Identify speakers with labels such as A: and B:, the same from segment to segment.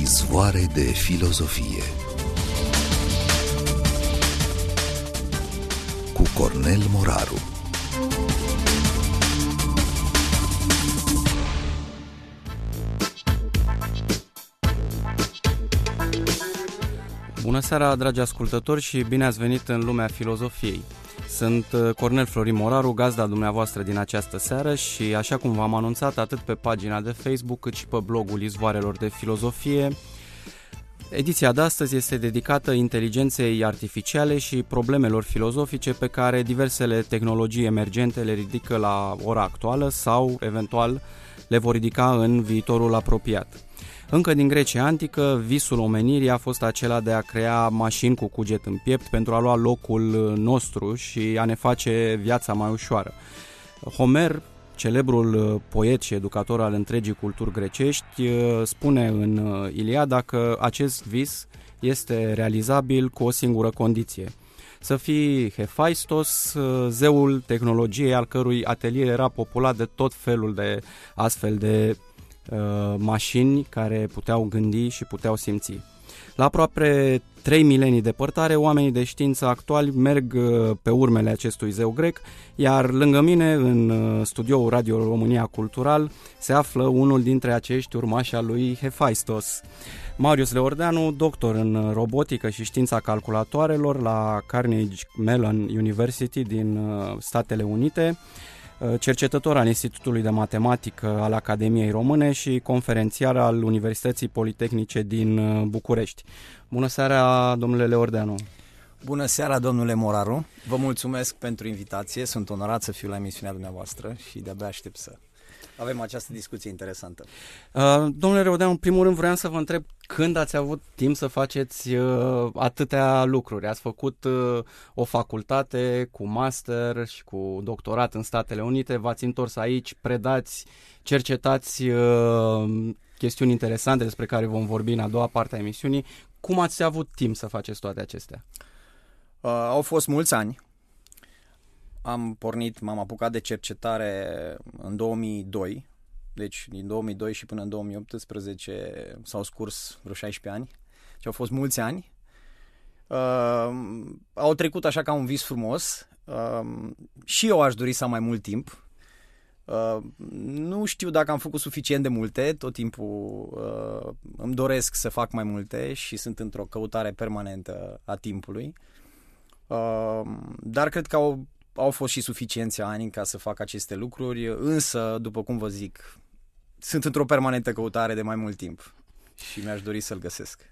A: Izvoare de filozofie cu Cornel Moraru.
B: Bună seara, dragi ascultători, și bine ați venit în lumea filozofiei. Sunt Cornel Florin Moraru, gazda dumneavoastră din această seară și, așa cum v-am anunțat atât pe pagina de Facebook cât și pe blogul Izvoarelor de filozofie, ediția de astăzi este dedicată inteligenței artificiale și problemelor filozofice pe care diversele tehnologii emergente le ridică la ora actuală sau, eventual, le vor ridica în viitorul apropiat. Încă din Grecia antică, visul omenirii a fost acela de a crea mașini cu cuget în piept pentru a lua locul nostru și a ne face viața mai ușoară. Homer, celebrul poet și educator al întregii culturi grecești, spune în Iliada că acest vis este realizabil cu o singură condiție: să fii Hephaistos, zeul tehnologiei al cărui atelier era populat de tot felul de astfel de mașini care puteau gândi și puteau simți. La aproape 3 milenii departare, oamenii de știință actuali merg pe urmele acestui zeu grec, iar lângă mine, în studioul Radio România Cultural, se află unul dintre acești urmași al lui Hephaistos. Marius Leordeanu, doctor în robotică și știința calculatoarelor la Carnegie Mellon University din Statele Unite, cercetător al Institutului de Matematică al Academiei Române și conferențiar al Universității Politehnice din București. Bună seara, domnule Leordeanu!
C: Bună seara, domnule Moraru! Vă mulțumesc pentru invitație, sunt onorat să fiu la emisiunea dumneavoastră și de-abia aștept să avem această discuție interesantă.
B: Domnule Leordeanu, în primul rând vreau să vă întreb când ați avut timp să faceți atâtea lucruri. Ați făcut o facultate cu master și cu doctorat în Statele Unite, v-ați întors aici, predați, cercetați chestiuni interesante despre care vom vorbi în a doua parte a emisiunii. Cum ați avut timp să faceți toate acestea?
C: Au fost mulți ani. M-am apucat de cercetare în 2002, deci din 2002 și până în 2018 s-au scurs vreo 16 ani și au fost mulți ani. Au trecut așa ca un vis frumos și eu aș dori să am mai mult timp. Nu știu dacă am făcut suficient de multe, tot timpul îmi doresc să fac mai multe și sunt într-o căutare permanentă a timpului, dar cred că au fost și suficienți ani ca să fac aceste lucruri, însă, după cum vă zic, sunt într-o permanentă căutare de mai mult timp și mi-aș dori să-l găsesc.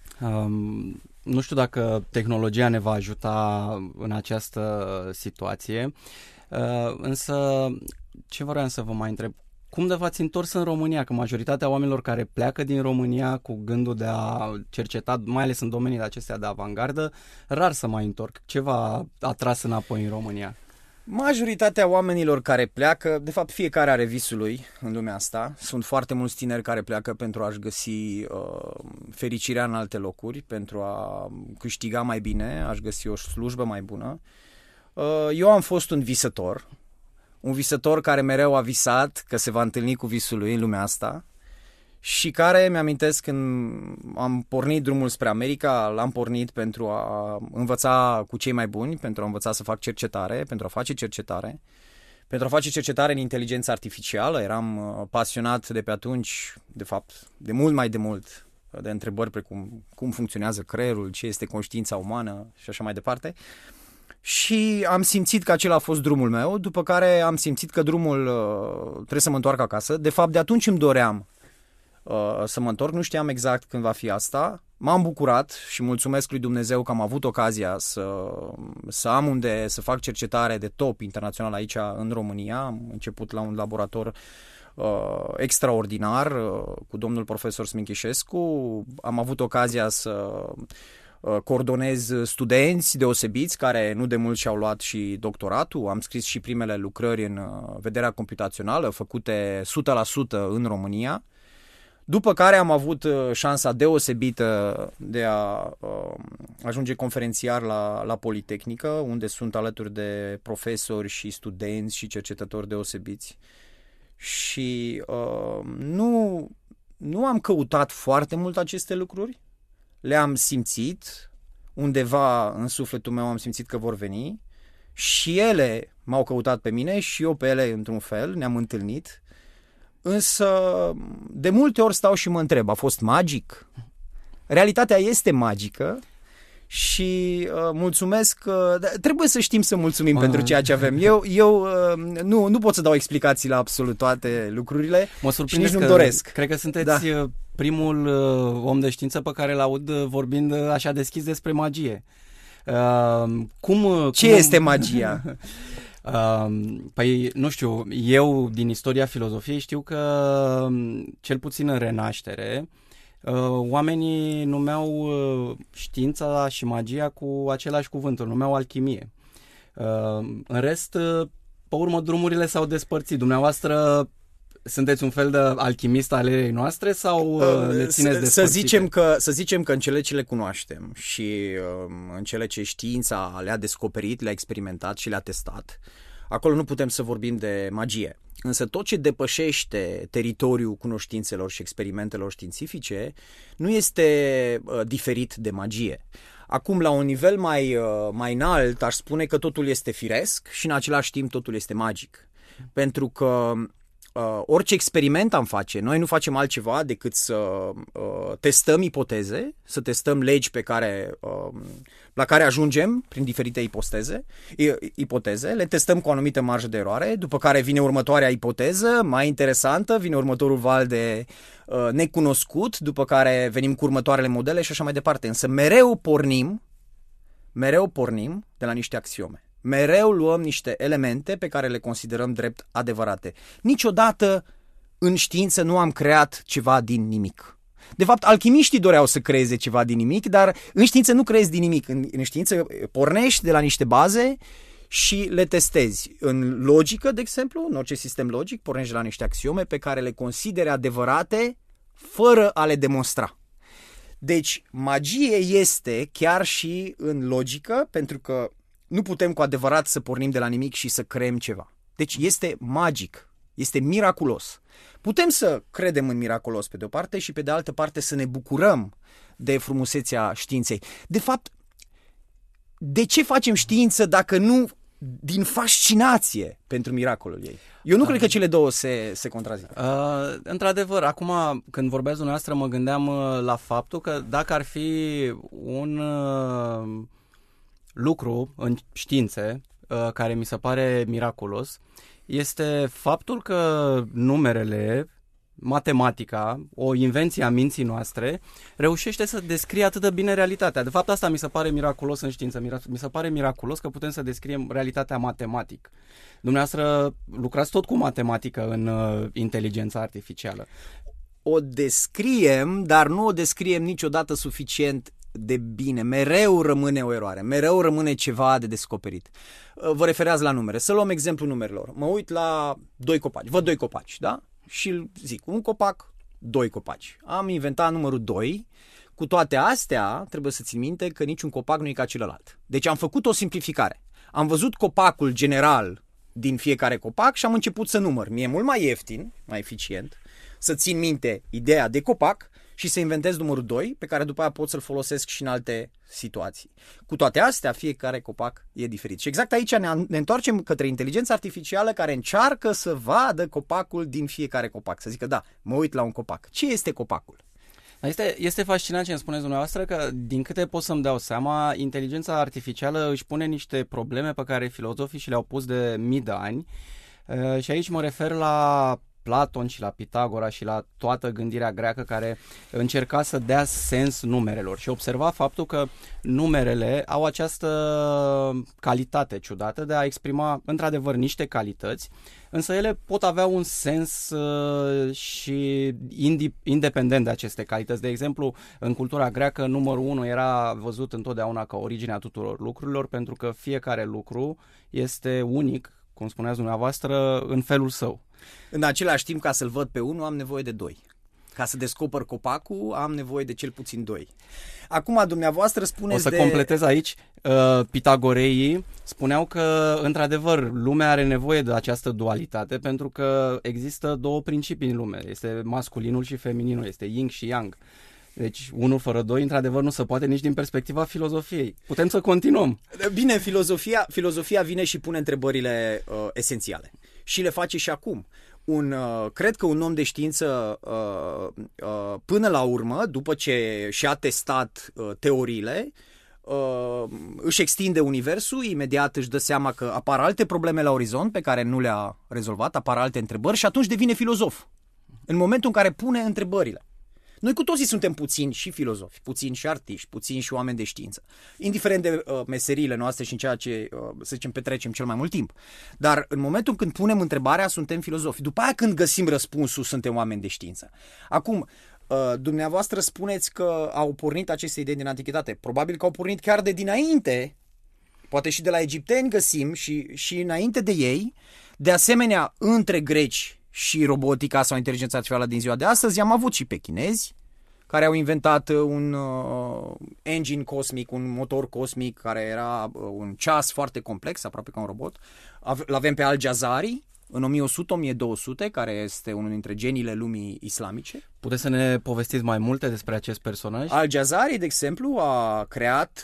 B: Nu știu dacă tehnologia ne va ajuta în această situație, însă ce vreau să vă mai întreb? Cum de v-ați întors în România? Că majoritatea oamenilor care pleacă din România cu gândul de a cerceta, mai ales în domeniile acestea de avangardă, rar să mai întorc. Ce v-a atras înapoi în România?
C: Majoritatea oamenilor care pleacă, de fapt fiecare are visul lui în lumea asta. Sunt foarte mulți tineri care pleacă pentru a-și găsi fericirea în alte locuri, pentru a câștiga mai bine, a-și găsi o slujbă mai bună. Eu am fost un visător care mereu a visat că se va întâlni cu visul lui în lumea asta și care, mi-amintesc, când am pornit drumul spre America, l-am pornit pentru a învăța cu cei mai buni, pentru a învăța să fac cercetare, pentru a face cercetare în inteligență artificială. Eram pasionat de pe atunci, de fapt, de mult, de întrebări precum cum funcționează creierul, ce este conștiința umană și așa mai departe. Și am simțit că acela a fost drumul meu, după care am simțit că drumul trebuie să mă întorc acasă. De fapt, de atunci îmi doream să mă întorc, nu știam exact când va fi asta. M-am bucurat și mulțumesc lui Dumnezeu că am avut ocazia să am unde să fac cercetare de top internațional aici în România. Am început la un laborator extraordinar cu domnul profesor Sminchișescu. Am avut ocazia să coordonez studenți deosebiți care nu de mult și-au luat și doctoratul. Am scris și primele lucrări în vederea computațională, făcute 100% în România. După care am avut șansa deosebită de a ajunge conferențiar la Politehnică, unde sunt alături de profesori și studenți și cercetători deosebiți. Și nu am căutat foarte mult aceste lucruri, le-am simțit, undeva în sufletul meu am simțit că vor veni și ele m-au căutat pe mine și eu pe ele într-un fel, ne-am întâlnit, însă de multe ori stau și mă întreb, a fost magic? Realitatea este magică și mulțumesc, trebuie să știm să mulțumim pentru ceea ce avem. Eu nu pot să dau explicații la absolut toate lucrurile și nici nu-mi doresc.
B: Cred că sunteți primul om de știință pe care l-aud vorbind așa deschis despre magie.
C: Ce este magia?
B: Păi, nu știu, eu din istoria filozofiei știu că, cel puțin în Renaștere, oamenii numeau știința și magia cu același cuvânt, numeau alchimie. În rest, pe urmă, drumurile s-au despărțit. Dumneavoastră sunteți un fel de alchimist ale erei noastre sau le țineți despărțite?
C: Să zicem că în cele ce le cunoaștem și în cele ce știința le-a descoperit, le-a experimentat și le-a testat, acolo nu putem să vorbim de magie. Însă tot ce depășește teritoriul cunoștințelor și experimentelor științifice nu este diferit de magie. Acum, la un nivel mai înalt, aș spune că totul este firesc și în același timp totul este magic. Pentru că orice experiment am face, noi nu facem altceva decât să testăm ipoteze, să testăm legi la care ajungem prin diferite ipoteze, le testăm cu o anumită marjă de eroare, după care vine următoarea ipoteză, mai interesantă, vine următorul val de necunoscut, după care venim cu următoarele modele și așa mai departe. Însă mereu pornim de la niște axiome. Mereu luăm niște elemente pe care le considerăm drept adevărate. Niciodată în știință nu am creat ceva din nimic. De fapt, alchimiștii doreau să creeze ceva din nimic, dar în știință nu creezi din nimic. În știință pornești de la niște baze și le testezi. În logică, de exemplu, în orice sistem logic, pornești de la niște axiome pe care le consideri adevărate fără a le demonstra. Deci, magie este chiar și în logică, pentru că nu putem cu adevărat să pornim de la nimic și să creăm ceva. Deci este magic, este miraculos. Putem să credem în miraculos pe de o parte și pe de altă parte să ne bucurăm de frumusețea științei. De fapt, de ce facem știință dacă nu din fascinație pentru miracolul ei? Eu nu cred că cele două se contrazic.
B: Într-adevăr, acum când vorbeați dumneavoastră mă gândeam la faptul că dacă ar fi un lucru în științe care mi se pare miraculos, este faptul că numerele, matematica, o invenție a minții noastre, reușește să descrie atât de bine realitatea. De fapt, asta mi se pare miraculos în știință. Mi se pare miraculos că putem să descriem realitatea matematic. Dumneavoastră lucrați tot cu matematică în inteligența artificială.
C: O descriem, dar nu o descriem niciodată suficient de bine. Mereu rămâne o eroare, mereu rămâne ceva de descoperit. Vă refereați la numere. Să luăm exemplul numerelor. Mă uit la 2 copaci. Văd 2 copaci, da? Și zic, un copac, 2 copaci. Am inventat numărul 2. Cu toate astea, trebuie să țin minte că niciun copac nu e ca celălalt. Deci am făcut o simplificare. Am văzut copacul general din fiecare copac și am început să număr. Mie e mult mai ieftin, mai eficient, să țin minte ideea de copac și să inventez numărul 2, pe care după aia pot să-l folosesc și în alte situații. Cu toate astea, fiecare copac e diferit. Și exact aici ne întoarcem către inteligența artificială care încearcă să vadă copacul din fiecare copac. Să zică, da, mă uit la un copac. Ce este copacul?
B: Este fascinant ce îmi spuneți dumneavoastră, că din câte pot să-mi dau seama, inteligența artificială își pune niște probleme pe care filozofii și le-au pus de mii de ani. Și aici mă refer la Platon și la Pitagora și la toată gândirea greacă care încerca să dea sens numerelor și observa faptul că numerele au această calitate ciudată de a exprima într-adevăr niște calități, însă ele pot avea un sens și independent de aceste calități. De exemplu, în cultura greacă, numărul 1 era văzut întotdeauna ca originea tuturor lucrurilor, pentru că fiecare lucru este unic, cum spuneați dumneavoastră, în felul său.
C: În același timp, ca să-l văd pe unul, am nevoie de 2. Ca să descoper copacul am nevoie de cel puțin 2. Acum, dumneavoastră spuneți
B: O să completez aici. Pitagoreii spuneau că, într-adevăr, lumea are nevoie de această dualitate pentru că există două principii în lume. Este masculinul și femininul, este yin și yang. Deci, unul fără doi, într-adevăr, nu se poate nici din perspectiva filozofiei. Putem să continuăm.
C: Bine, filozofia vine și pune întrebările esențiale. Și le face și acum. Cred că un om de știință, până la urmă, după ce și-a testat teoriile, își extinde universul, imediat își dă seama că apar alte probleme la orizont pe care nu le-a rezolvat, apar alte întrebări și atunci devine filozof. În momentul în care pune întrebările. Noi cu toții suntem puțini și filozofi, puțini și artiști, puțini și oameni de știință, indiferent de meseriile noastre și în ceea ce, să zicem, petrecem cel mai mult timp. Dar în momentul când punem întrebarea, suntem filozofi. După aia, când găsim răspunsul, suntem oameni de știință. Acum, dumneavoastră spuneți că au pornit aceste idei din antichitate. Probabil că au pornit chiar de dinainte, poate și de la egipteni găsim și înainte de ei. De asemenea, între greci și robotica sau inteligența artificială din ziua de astăzi, am avut și pe chinezi, care au inventat un engine cosmic, un motor cosmic, care era un ceas foarte complex, aproape ca un robot. L-avem pe Al-Jazari, în 1100-1200, care este unul dintre geniile lumii islamice.
B: Puteți să ne povestiți mai multe despre acest personaj?
C: Al-Jazari, de exemplu, a creat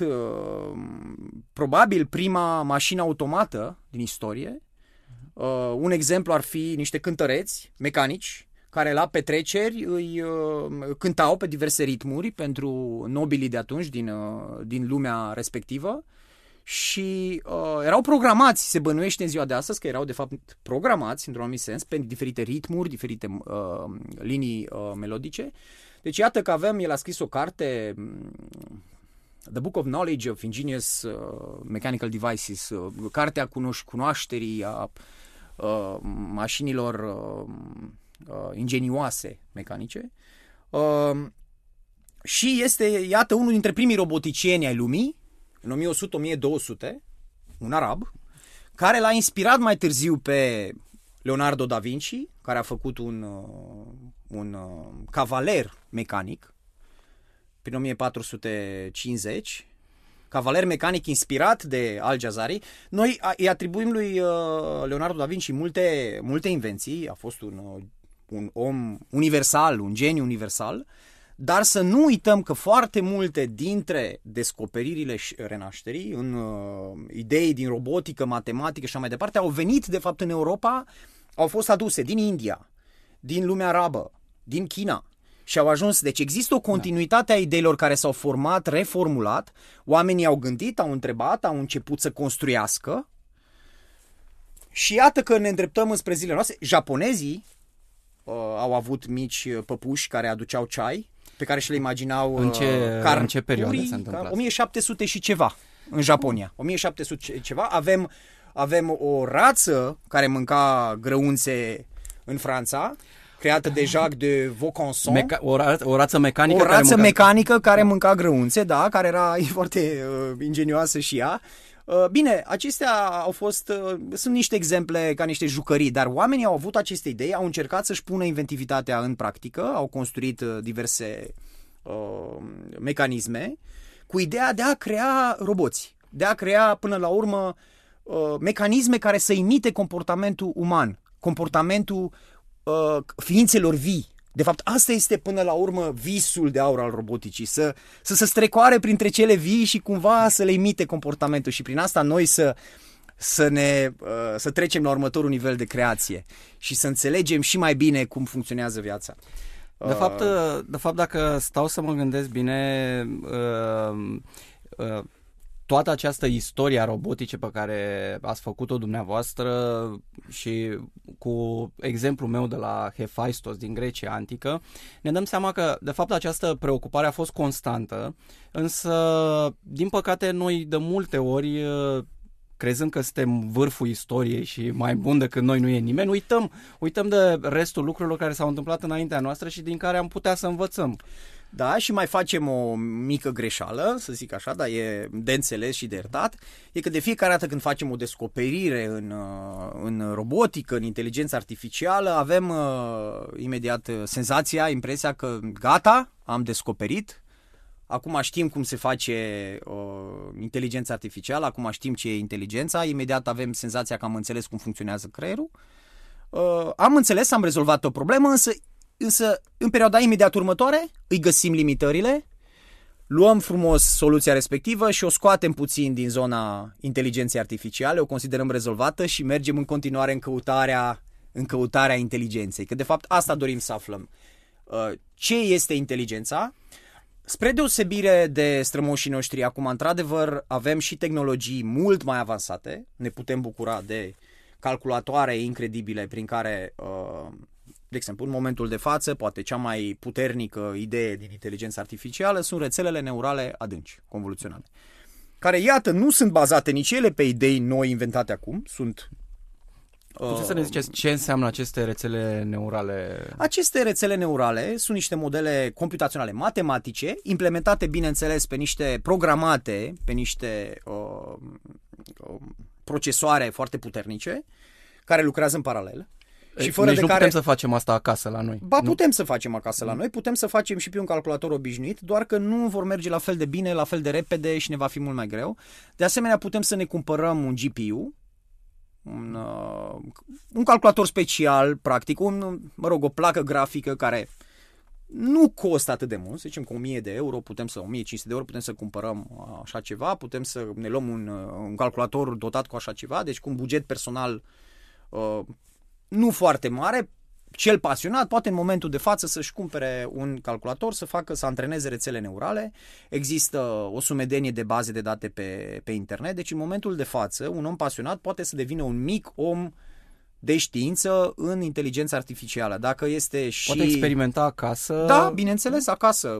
C: probabil prima mașină automată din istorie. Un exemplu ar fi niște cântăreți mecanici care la petreceri îi cântau pe diverse ritmuri pentru nobilii de atunci din lumea respectivă și erau programați, se bănuiește în ziua de astăzi că erau de fapt programați într-un anumit sens pe diferite ritmuri, diferite linii melodice. Deci iată că el a scris o carte, The Book of Knowledge of Ingenious Mechanical Devices, cartea cunoașterii a mașinilor ingenioase mecanice, și este, iată, unul dintre primii roboticieni ai lumii, în 1100-1200, un arab, care l-a inspirat mai târziu pe Leonardo da Vinci, care a făcut un cavaler mecanic prin 1450, cavaler mecanic inspirat de Al-Jazari. Noi îi atribuim lui Leonardo da Vinci multe invenții, a fost un om universal, un geniu universal, dar să nu uităm că foarte multe dintre descoperirile renașterii, în idei din robotică, matematică și așa mai departe, au venit de fapt în Europa, au fost aduse din India, din lumea arabă, din China. Și au ajuns, deci există o continuitate a ideilor care s-au format, reformulat, oamenii au gândit, au întrebat, au început să construiască și iată că ne îndreptăm înspre zilele noastre. Japonezii au avut mici păpuși care aduceau ceai, pe care și le imaginau
B: în ce perioadă se întâmplă?
C: 1700 și ceva în Japonia. 1700 și ceva. Avem o rață care mânca grăunțe în Franța, creată de Jacques de Vaucanson.
B: O rață mecanică.
C: O rață mecanică care mânca grăunțe, da, care era foarte ingenioasă și ea. Bine, acestea au fost, sunt niște exemple ca niște jucării, dar oamenii au avut aceste idei, au încercat să-și pună inventivitatea în practică, au construit diverse mecanisme cu ideea de a crea roboți, de a crea până la urmă mecanisme care să imite comportamentul uman, comportamentul ființelor vii. De fapt, asta este până la urmă visul de aur al roboticii, să se strecoare printre cele vii și cumva să le imite comportamentul și prin asta noi să trecem la următorul nivel de creație și să înțelegem și mai bine cum funcționează viața.
B: De fapt, dacă stau să mă gândesc bine, toată această istorie a robotice pe care ați făcut-o dumneavoastră și cu exemplul meu de la Hephaistos din Grecia antică, ne dăm seama că, de fapt, această preocupare a fost constantă, însă, din păcate, noi de multe ori, crezând că suntem vârful istoriei și mai bun decât noi nu e nimeni, uităm de restul lucrurilor care s-au întâmplat înaintea noastră și din care am putea să învățăm.
C: Da, și mai facem o mică greșeală, să zic așa, dar e de înțeles și de iertat, e că de fiecare dată când facem o descoperire în robotică, în inteligență artificială, avem imediat senzația, impresia că gata, am descoperit, acum știm cum se face inteligența artificială, acum știm ce e inteligența, imediat avem senzația că am înțeles cum funcționează creierul, am înțeles, am rezolvat o problemă, însă în perioada imediat următoare îi găsim limitările, luăm frumos soluția respectivă și o scoatem puțin din zona inteligenței artificiale, o considerăm rezolvată și mergem în continuare în căutarea inteligenței. Că de fapt asta dorim să aflăm. Ce este inteligența? Spre deosebire de strămoșii noștri, acum într-adevăr avem și tehnologii mult mai avansate, ne putem bucura de calculatoare incredibile prin care... De exemplu, în momentul de față, poate cea mai puternică idee din inteligența artificială sunt rețelele neurale adânci, convoluționale, care, iată, nu sunt bazate nici ele pe idei noi inventate acum, sunt...
B: Puteți să ne ziceți ce înseamnă aceste rețele neurale?
C: Aceste rețele neurale sunt niște modele computaționale matematice, implementate, bineînțeles, programate pe niște procesoare foarte puternice, care lucrează în paralel.
B: Și fără deci de nu care... putem să facem asta acasă la noi.
C: Ba, putem să facem acasă la noi, putem să facem și pe un calculator obișnuit, doar că nu vor merge la fel de bine, la fel de repede și ne va fi mult mai greu. De asemenea, putem să ne cumpărăm un GPU, un calculator special, practic, o placă grafică care nu costă atât de mult, să zicem că 1000 de euro, 1500 de euro, putem să cumpărăm așa ceva, putem să ne luăm un calculator dotat cu așa ceva, deci cu un buget personal nu foarte mare, cel pasionat poate în momentul de față să-și cumpere un calculator, să antreneze rețele neurale. Există o sumedenie de baze de date pe internet, deci în momentul de față un om pasionat poate să devină un mic om de știință în inteligența artificială. Dacă este și...
B: Poate experimenta acasă?
C: Da, bineînțeles, acasă.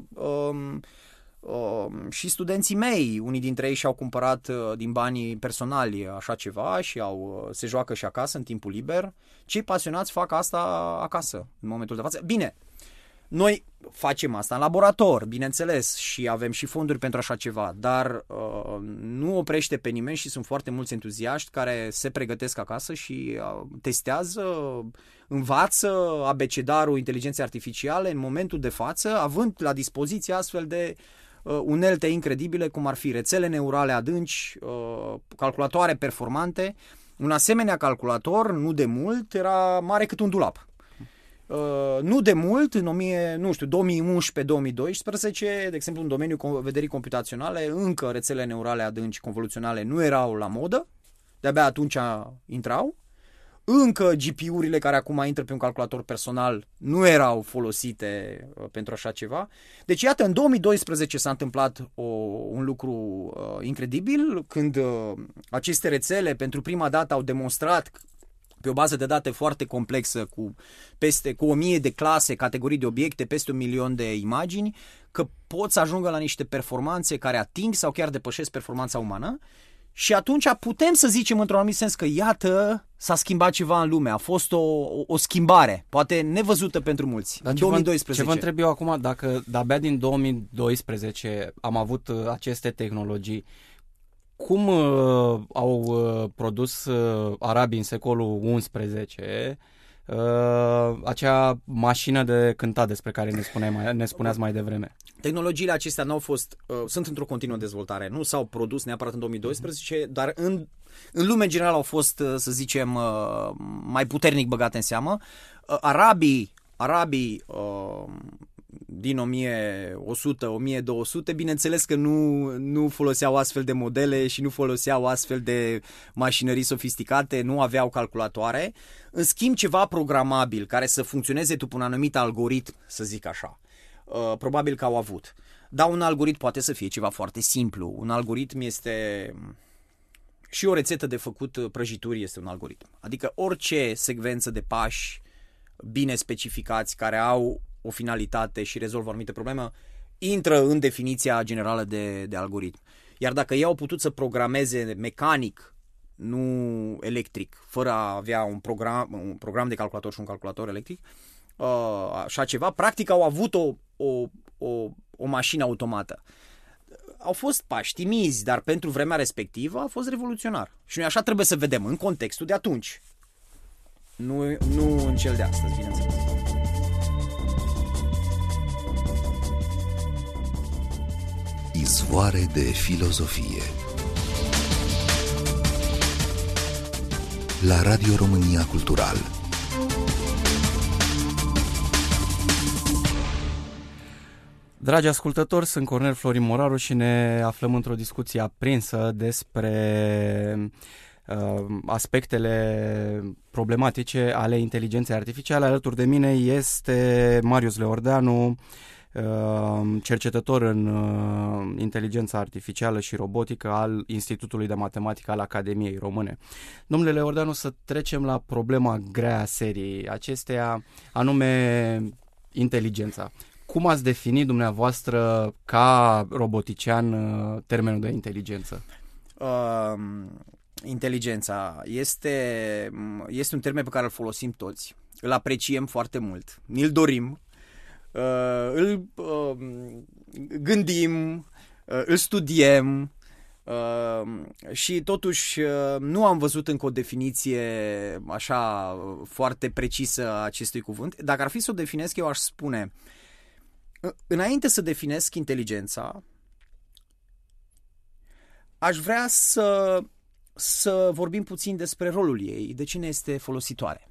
C: Și studenții mei, unii dintre ei și-au cumpărat din banii personali așa ceva și se joacă și acasă în timpul liber. Cei pasionați fac asta acasă în momentul de față. Bine, noi facem asta în laborator, bineînțeles, și avem și fonduri pentru așa ceva, dar nu oprește pe nimeni și sunt foarte mulți entuziaști care se pregătesc acasă și testează, învață abecedarul inteligenței artificiale în momentul de față, având la dispoziție astfel de unelte incredibile, cum ar fi rețele neurale adânci, calculatoare performante. Un asemenea calculator, nu de mult, era mare cât un dulap. Nu de mult, în 2011-2012, de exemplu, în domeniul vederii computaționale, încă rețele neurale adânci convoluționale nu erau la modă, de-abia atunci intrau. Încă GPU-urile care acum intră pe un calculator personal nu erau folosite pentru așa ceva. Deci, iată, în 2012 s-a întâmplat un lucru incredibil, când aceste rețele pentru prima dată au demonstrat pe o bază de date foarte complexă cu 1000 de clase, categorii de obiecte, peste 1 milion de imagini, că pot să ajungă la niște performanțe care ating sau chiar depășesc performanța umană. Și atunci putem să zicem într-un anumit sens că iată, s-a schimbat ceva în lume, a fost o schimbare, poate nevăzută pentru mulți, în 2012.
B: Ce vă întreb eu acum, dacă de-abia din 2012 am avut aceste tehnologii, cum au produs arabii în secolul XI acea mașină de cântat despre care ne spuneați mai devreme?
C: Tehnologiile acestea sunt într-o continuă dezvoltare. Nu s-au produs neapărat în 2012, dar în lume în general au fost, să zicem, mai puternic băgate în seamă. Arabii din 1100-1200, bineînțeles că nu foloseau astfel de modele și nu foloseau astfel de mașinării sofisticate, nu aveau calculatoare. În schimb, ceva programabil care să funcționeze după un anumit algoritm, să zic așa, probabil că au avut. Dar un algoritm poate să fie ceva foarte simplu. Un algoritm este... Și o rețetă de făcut prăjituri este un algoritm. Adică orice secvență de pași bine specificați, care au o finalitate și rezolvă o anumită problemă, intră în definiția generală de algoritm. Iar dacă ei au putut să programeze mecanic, nu electric, fără a avea un program de calculator și un calculator electric, așa ceva, practic au avut o mașină automată. Au fost pași timizi, dar pentru vremea respectivă a fost revoluționar. Și noi așa trebuie să vedem în contextul de atunci. Nu în cel de astăzi, bineînțeles.
A: Izvoare de filozofie. La Radio România Cultural.
B: Dragi ascultători, sunt Cornel Florin Moraru și ne aflăm într-o discuție aprinsă despre aspectele problematice ale inteligenței artificiale. Alături de mine este Marius Leordeanu, cercetător în inteligența artificială și robotică al Institutului de Matematică al Academiei Române. Domnule Leordeanu, să trecem la problema grea a seriei acesteia, anume inteligența. Cum ați definit dumneavoastră ca robotician termenul de inteligență?
C: Inteligența este un termen pe care îl folosim toți, îl apreciem foarte mult, ni-l dorim, îl gândim, îl studiem și totuși nu am văzut încă o definiție așa foarte precisă a acestui cuvânt. Dacă ar fi să o definesc, eu aș spune, înainte să definesc inteligența, aș vrea să vorbim puțin despre rolul ei, de cine este folositoare.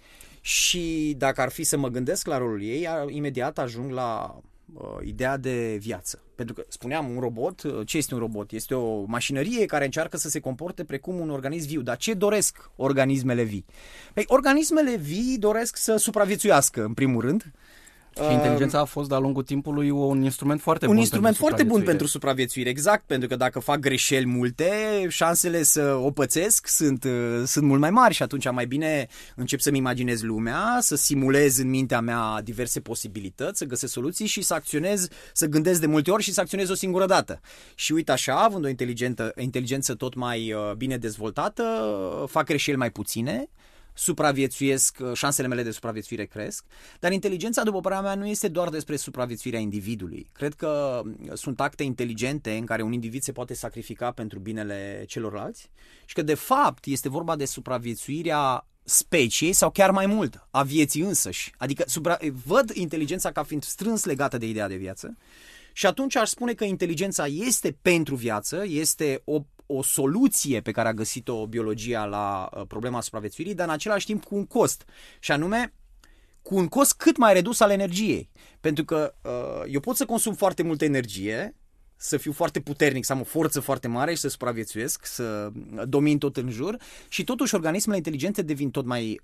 C: Și dacă ar fi să mă gândesc la rolul ei, imediat ajung la ideea de viață. Pentru că, spuneam, un robot, ce este un robot? Este o mașinărie care încearcă să se comporte precum un organism viu. Dar ce doresc organismele vii? Păi, organismele vii doresc să supraviețuiască, în primul rând.
B: Și inteligența a fost de-a lungul timpului un instrument foarte bun.
C: Un instrument foarte bun pentru supraviețuire, exact, pentru că dacă fac greșeli multe, șansele să o pățesc sunt mult mai mari și atunci mai bine încep să-mi imaginez lumea, să simulez în mintea mea diverse posibilități, să găsesc soluții și să acționez, să gândesc de multe ori și să acționez o singură dată. Și uite așa, având o inteligență tot mai bine dezvoltată, fac greșeli mai puține, supraviețuiesc, șansele mele de supraviețuire cresc, dar inteligența, după părerea mea, nu este doar despre supraviețuirea individului. Cred că sunt acte inteligente în care un individ se poate sacrifica pentru binele celorlalți și că, de fapt, este vorba de supraviețuirea speciei sau chiar mai mult, a vieții însăși. Adică văd inteligența ca fiind strâns legată de ideea de viață și atunci aș spune că inteligența este pentru viață, este o soluție pe care a găsit-o biologia la problema supraviețuirii, dar în același timp cu un cost, și anume cu un cost cât mai redus al energiei. Pentru că eu pot să consum foarte multă energie, să fiu foarte puternic, să am o forță foarte mare și să supraviețuiesc, să domin tot în jur și totuși organismele inteligente devin tot mai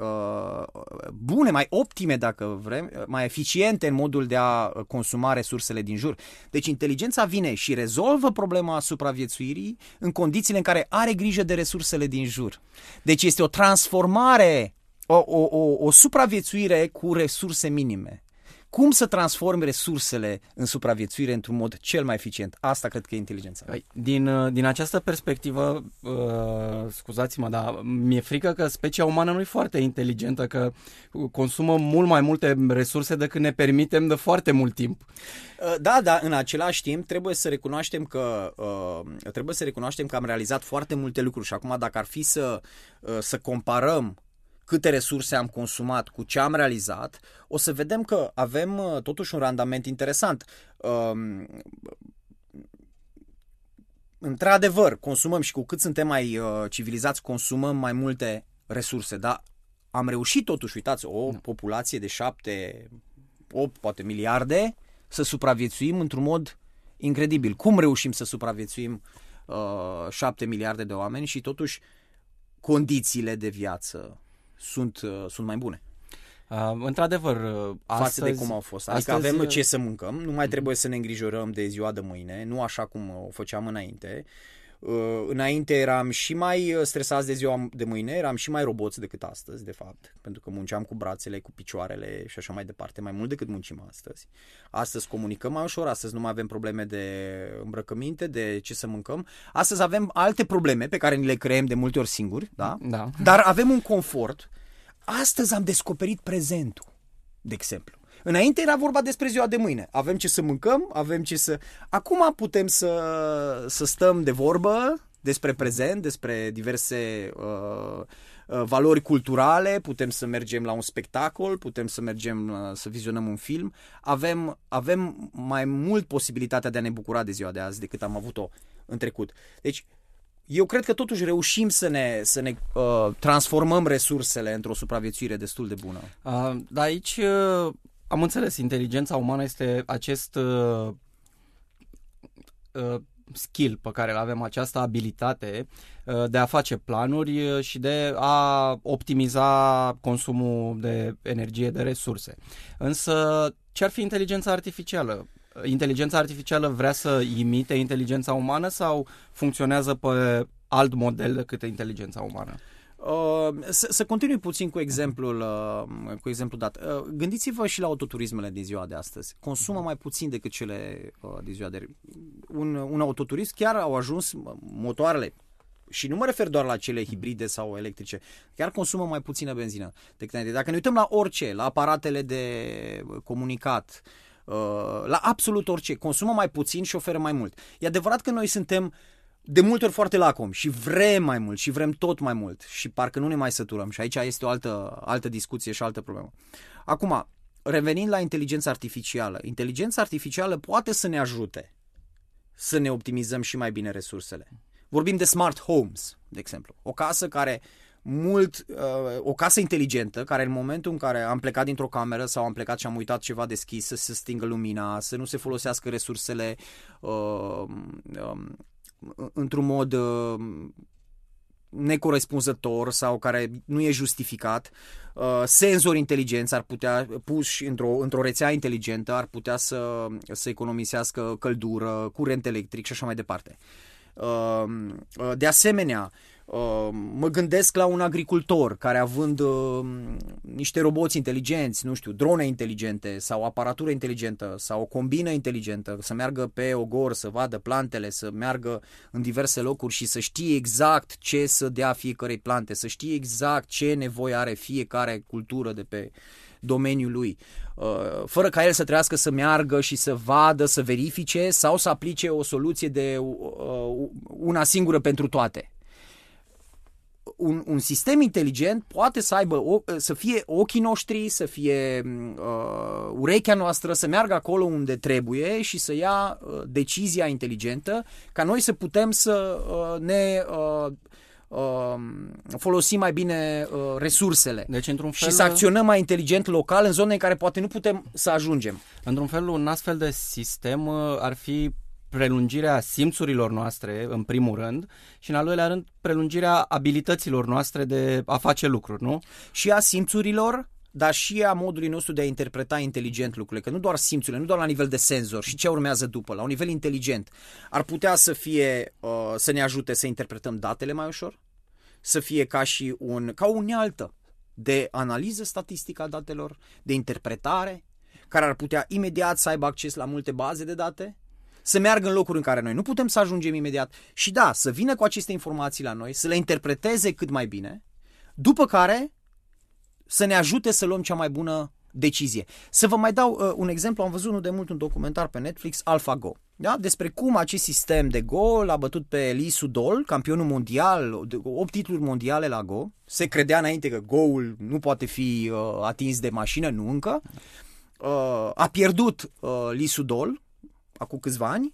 C: bune, mai optime, dacă vrem, mai eficiente în modul de a consuma resursele din jur. Deci inteligența vine și rezolvă problema supraviețuirii în condițiile în care are grijă de resursele din jur. Deci este o transformare, o supraviețuire cu resurse minime. Cum să transformi resursele în supraviețuire într-un mod cel mai eficient? Asta cred că e inteligența.
B: Din această perspectivă, scuzați-mă, dar mi-e frică că specia umană nu e foarte inteligentă, că consumă mult mai multe resurse decât ne permitem de foarte mult timp.
C: Da, dar în același timp trebuie să recunoaștem că am realizat foarte multe lucruri și acum dacă ar fi să comparăm câte resurse am consumat cu ce am realizat, o să vedem că avem totuși un randament interesant. Într-adevăr, consumăm și cu cât suntem mai civilizați, consumăm mai multe resurse, dar am reușit totuși, uitați, o populație de 7, 8, poate miliarde, să supraviețuim într-un mod incredibil. Cum reușim să supraviețuim 7 miliarde de oameni și totuși condițiile de viață sunt mai bune.
B: Într-adăvăr,
C: față de cum au fost. Adică avem ce să mâncăm, nu mai trebuie să ne îngrijorăm de ziua de mâine, nu așa cum o făceam înainte. Înainte eram și mai stresați de ziua de mâine, eram și mai roboți decât astăzi, de fapt, pentru că munceam cu brațele, cu picioarele și așa mai departe, mai mult decât muncim astăzi. Astăzi comunicăm mai ușor, astăzi nu mai avem probleme de îmbrăcăminte, de ce să mâncăm. Astăzi avem alte probleme pe care ni le creăm de multe ori singuri, da?
B: Da.
C: Dar avem un confort. Astăzi am descoperit prezentul, de exemplu. Înainte era vorba despre ziua de mâine. Avem ce să mâncăm, avem ce să... Acum putem să stăm de vorbă despre prezent, despre diverse valori culturale, putem să mergem la un spectacol, putem să mergem să vizionăm un film. Avem mai mult posibilitatea de a ne bucura de ziua de azi decât am avut-o în trecut. Deci, eu cred că totuși reușim să ne transformăm resursele într-o supraviețuire destul de bună.
B: Dar aici am înțeles, inteligența umană este acest skill pe care îl avem, această abilitate de a face planuri și de a optimiza consumul de energie, de resurse. Însă, ce ar fi inteligența artificială? Inteligența artificială vrea să imite inteligența umană sau funcționează pe alt model decât inteligența umană?
C: Să continui puțin cu exemplul dat. Gândiți-vă și la autoturismele din ziua de astăzi. Consumă mai puțin decât cele din ziua de... Un autoturism chiar au ajuns motoarele, și nu mă refer doar la cele hibride sau electrice, chiar consumă mai puțină benzină decât înainte. Dacă ne uităm la orice, la aparatele de comunicat, la absolut orice, consumă mai puțin și oferă mai mult. E adevărat că noi suntem de multe ori foarte lacomi și vrem mai mult și vrem tot mai mult și parcă nu ne mai săturăm și aici este o altă discuție și altă problemă. Acum, revenind la inteligența artificială, inteligența artificială poate să ne ajute să ne optimizăm și mai bine resursele. Vorbim de smart homes, de exemplu. O casă inteligentă care în momentul în care am plecat dintr-o cameră sau am plecat și am uitat ceva deschis, să se stingă lumina, să nu se folosească resursele într-un mod necorespunzător sau care nu e justificat. Senzori inteligenți ar putea, puși într-o rețea inteligentă, ar putea să economisească căldură, curent electric și așa mai departe. De asemenea, mă gândesc la un agricultor care având niște roboți inteligenți, nu știu, drone inteligente sau aparatură inteligentă sau o combină inteligentă, să meargă pe ogor, să vadă plantele, să meargă în diverse locuri și să știe exact ce să dea fiecărei plante, să știe exact ce nevoie are fiecare cultură de pe domeniul lui, fără ca el să trebuiască să meargă și să vadă, să verifice sau să aplice o soluție de una singură pentru toate. Un sistem inteligent poate să fie ochii noștri, să fie urechea noastră, să meargă acolo unde trebuie și să ia decizia inteligentă ca noi să putem să ne folosim mai bine resursele.
B: Deci, într-un fel,
C: și să acționăm mai inteligent local în zone în care poate nu putem să ajungem.
B: Într-un fel, un astfel de sistem ar fi prelungirea simțurilor noastre, în primul rând, și în al doilea rând, prelungirea abilităților noastre de a face lucruri, nu?
C: Și a simțurilor, dar și a modului nostru de a interpreta inteligent lucrurile, că nu doar simțurile, nu doar la nivel de senzor și ce urmează după, la un nivel inteligent. Ar putea să fie, să ne ajute să interpretăm datele mai ușor, să fie ca o unealtă de analiză statistică a datelor, de interpretare, care ar putea imediat să aibă acces la multe baze de date, să meargă în locuri în care noi nu putem să ajungem imediat și da, să vină cu aceste informații la noi, să le interpreteze cât mai bine, după care să ne ajute să luăm cea mai bună decizie. Să vă mai dau un exemplu, am văzut nu de mult un documentar pe Netflix, AlphaGo, da? Despre cum acest sistem de Go l-a bătut pe Lee Sedol, campionul mondial, 8 titluri mondiale la Go. Se credea înainte că Go-ul nu poate fi atins de mașină, nu încă. A pierdut Lee Sedol acum câțiva ani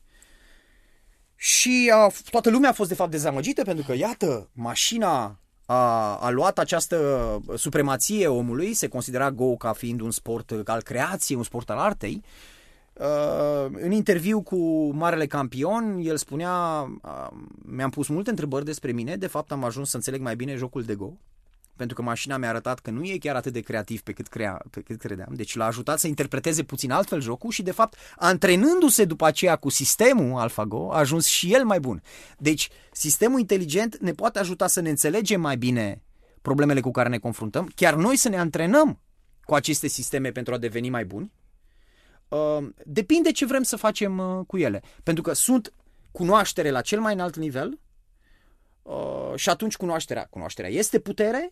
C: și toată lumea a fost de fapt dezamăgită pentru că, iată, mașina a luat această supremație omului, se considera Go ca fiind un sport al creației, un sport al artei. În interviu cu marele campion, el spunea, mi-am pus multe întrebări despre mine, de fapt am ajuns să înțeleg mai bine jocul de Go, pentru că mașina mi-a arătat că nu e chiar atât de creativ pe cât credeam. Deci l-a ajutat să interpreteze puțin altfel jocul și de fapt, antrenându-se după aceea cu sistemul AlphaGo, a ajuns și el mai bun. Deci sistemul inteligent ne poate ajuta să ne înțelegem mai bine problemele cu care ne confruntăm, chiar noi să ne antrenăm cu aceste sisteme pentru a deveni mai buni. Depinde ce vrem să facem cu ele. Pentru că sunt cunoaștere la cel mai înalt nivel și atunci cunoașterea este putere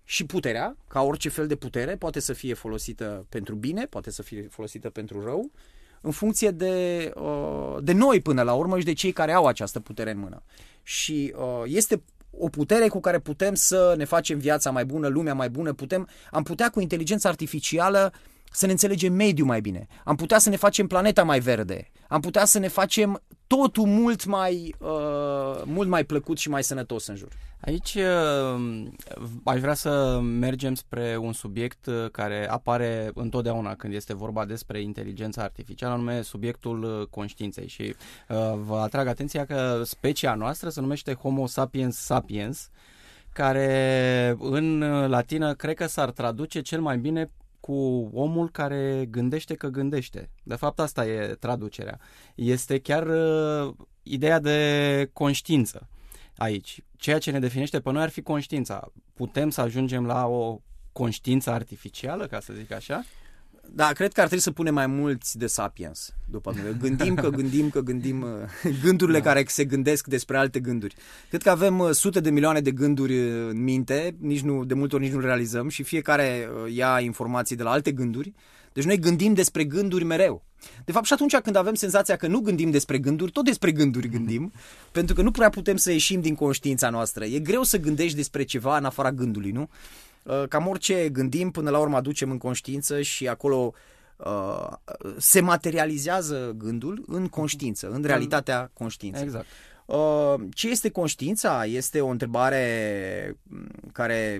C: și puterea, ca orice fel de putere, poate să fie folosită pentru bine, poate să fie folosită pentru rău, în funcție de noi până la urmă și de cei care au această putere în mână. Și este o putere cu care putem să ne facem viața mai bună, lumea mai bună, am putea cu inteligența artificială să ne înțelegem mediul mai bine, am putea să ne facem planeta mai verde, am putea să ne facem totul mult mai plăcut și mai sănătos în jur.
B: Aici aș vrea să mergem spre un subiect care apare întotdeauna când este vorba despre inteligența artificială, anume subiectul conștiinței. Și vă atrag atenția că specia noastră se numește Homo sapiens sapiens, care în latină cred că s-ar traduce cel mai bine cu omul care gândește că gândește. De fapt, asta e traducerea. Este chiar ideea de conștiință aici. Ceea ce ne definește pe noi ar fi conștiința. Putem să ajungem la o conștiință artificială, ca să zic așa?
C: Da, cred că ar trebui să punem mai mulți de sapiens după mine. Gândim gândurile care se gândesc despre alte gânduri. Cred că avem sute de milioane de gânduri în minte, de multe ori nici nu realizăm și fiecare ia informații de la alte gânduri. Deci noi gândim despre gânduri mereu. De fapt, și atunci când avem senzația că nu gândim despre gânduri, tot despre gânduri gândim, pentru că nu prea putem să ieșim din conștiința noastră. E greu să gândești despre ceva în afara gândului, nu? Cam orice gândim, până la urmă aducem în conștiință și acolo se materializează gândul în conștiință, în realitatea conștiinței.
B: Exact.
C: Ce este conștiința? Este o întrebare care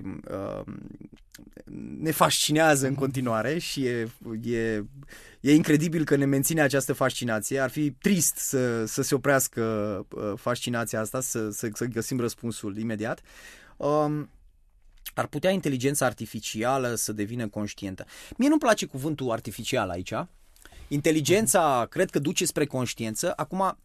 C: ne fascinează în continuare și e incredibil că ne menține această fascinație. Ar fi trist să se oprească fascinația asta, să găsim răspunsul imediat. Ar putea inteligența artificială să devină conștientă? Mie nu-mi place cuvântul artificial aici. Inteligența cred că duce spre conștiință. Acum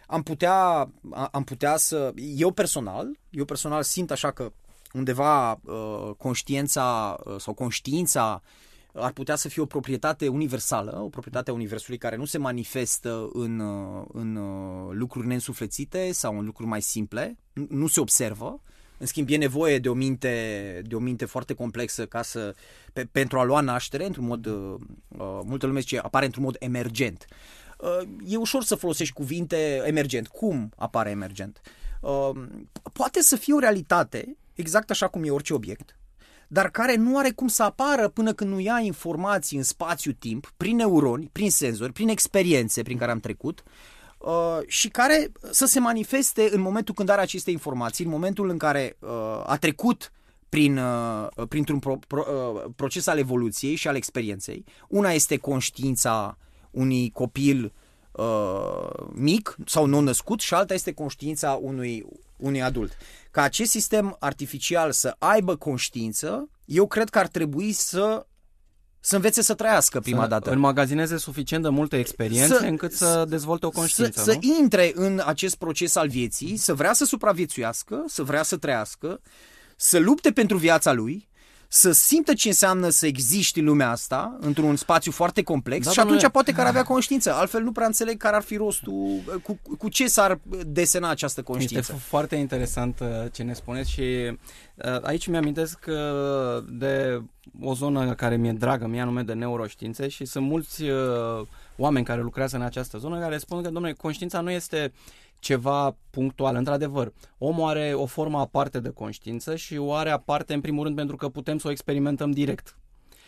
C: am putea să... Eu personal simt așa că undeva conștiința sau conștiința ar putea să fie o proprietate universală, o proprietate a Universului care nu se manifestă în lucruri neînsuflețite sau în lucruri mai simple, nu se observă. În schimb, e nevoie de o minte foarte complexă pentru a lua naștere într-un mod, multă lume zice, apare într-un mod emergent. E ușor să folosești cuvinte emergent. Cum apare emergent? Poate să fie o realitate, exact așa cum e orice obiect, dar care nu are cum să apară până când nu ia informații în spațiu-timp, prin neuroni, prin senzori, prin experiențe prin care am trecut, și care să se manifeste în momentul când are aceste informații, în momentul în care a trecut printr-un proces al evoluției și al experienței. Una este conștiința unui copil mic sau nou-născut și alta este conștiința unui adult. Ca acest sistem artificial să aibă conștiință, eu cred că ar trebui să învețe să trăiască prima dată.
B: Să înmagazineze suficient de multe experiențe încât să dezvolte o conștiință.
C: Să intre în acest proces al vieții, să vrea să supraviețuiască, să vrea să trăiască, să lupte pentru viața lui, să simtă ce înseamnă să existi în lumea asta, într-un spațiu foarte complex, și atunci poate că ar avea conștiință. Altfel nu prea înțeleg care ar fi rostul, cu ce s-ar desena această conștiință.
B: Este foarte interesant ce ne spuneți și aici mi-amintesc de o zonă care mi-e dragă, mie anume de neuroștiințe, și sunt mulți oameni care lucrează în această zonă care spun că, domnule, conștiința nu este ceva punctual. Într-adevăr, omul are o formă aparte de conștiință și o are aparte în primul rând pentru că putem să o experimentăm direct.